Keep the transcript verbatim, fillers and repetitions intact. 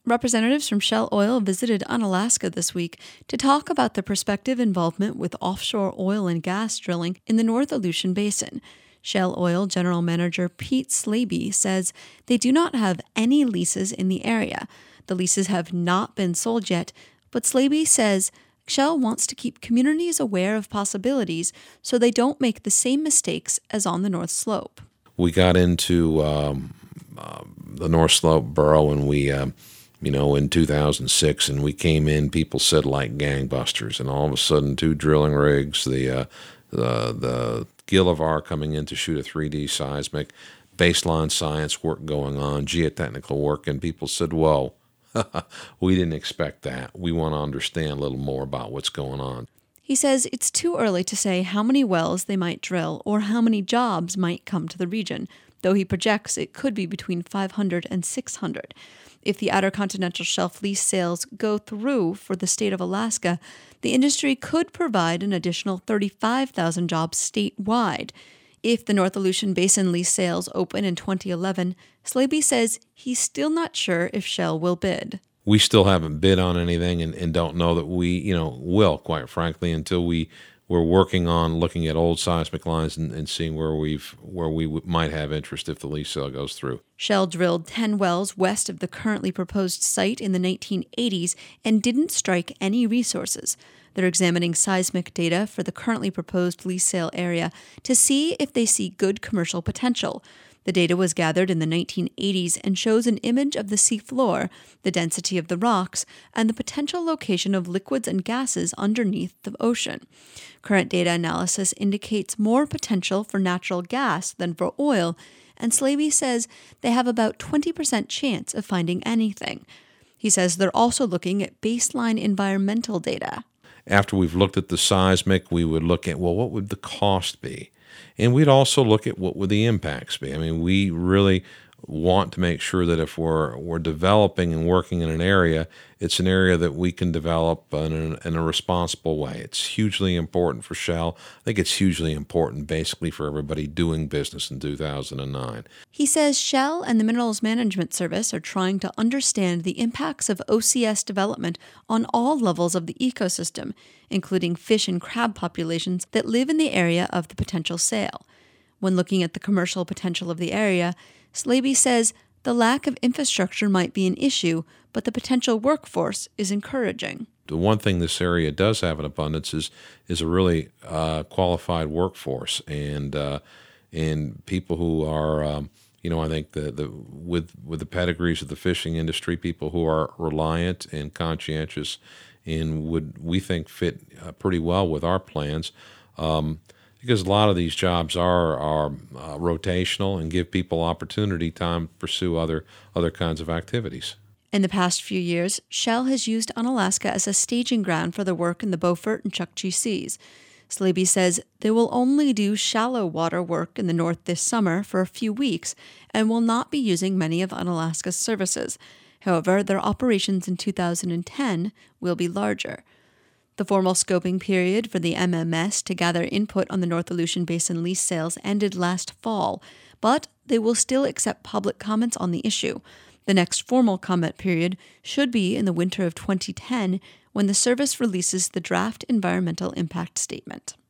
Representatives from Shell Oil visited Unalaska this week to talk about the prospective involvement with offshore oil and gas drilling in the North Aleutian Basin. Shell Oil General Manager Pete Slaby says they do not have any leases in the area. The leases have not been sold yet, but Slaby says Shell wants to keep communities aware of possibilities so they don't make the same mistakes as on the North Slope. We got into um, uh, the North Slope borough and we, um, you know, in two thousand six, and we came in, people said like gangbusters, and all of a sudden two drilling rigs, the uh, the the Gillivar coming in to shoot a three D seismic, baseline science work going on, geotechnical work, and people said, whoa, we didn't expect that. We want to understand a little more about what's going on. He says it's too early to say how many wells they might drill or how many jobs might come to the region, though he projects it could be between five hundred and six hundred. If the Outer Continental Shelf lease sales go through for the state of Alaska, the industry could provide an additional thirty-five thousand jobs statewide. If the North Aleutian Basin lease sales open in twenty eleven, Slaby says he's still not sure if Shell will bid. We still haven't bid on anything and, and don't know that we, you know, will, quite frankly, until we, we're working on looking at old seismic lines and, and seeing where we've where we w- might have interest if the lease sale goes through. Shell drilled ten wells west of the currently proposed site in the nineteen eighties and didn't strike any resources. They're examining seismic data for the currently proposed lease sale area to see if they see good commercial potential. The data was gathered in the nineteen eighties and shows an image of the seafloor, the density of the rocks, and the potential location of liquids and gases underneath the ocean. Current data analysis indicates more potential for natural gas than for oil, and Slaby says they have about twenty percent chance of finding anything. He says they're also looking at baseline environmental data. After we've looked at the seismic, we would look at, well, what would the cost be? And we'd also look at what would the impacts be. I mean, we really want to make sure that if we're we're developing and working in an area, it's an area that we can develop in a, in a responsible way. It's hugely important for Shell. I think it's hugely important basically for everybody doing business in two thousand nine. He says Shell and the Minerals Management Service are trying to understand the impacts of O C S development on all levels of the ecosystem, including fish and crab populations that live in the area of the potential sale. When looking at the commercial potential of the area, Slaby says the lack of infrastructure might be an issue, but the potential workforce is encouraging. The one thing this area does have in abundance is is a really uh, qualified workforce and uh, and people who are, um, you know, I think the, the with with the pedigrees of the fishing industry, people who are reliant and conscientious and would, we think, fit uh, pretty well with our plans. Um, Because a lot of these jobs are are uh, rotational and give people opportunity time to pursue other other kinds of activities. In the past few years, Shell has used Unalaska as a staging ground for their work in the Beaufort and Chukchi Seas. Slaby says they will only do shallow water work in the north this summer for a few weeks and will not be using many of Unalaska's services. However, their operations in two thousand ten will be larger. The formal scoping period for the M M S to gather input on the North Aleutian Basin lease sales ended last fall, but they will still accept public comments on the issue. The next formal comment period should be in the winter of twenty ten, when the service releases the draft environmental impact statement.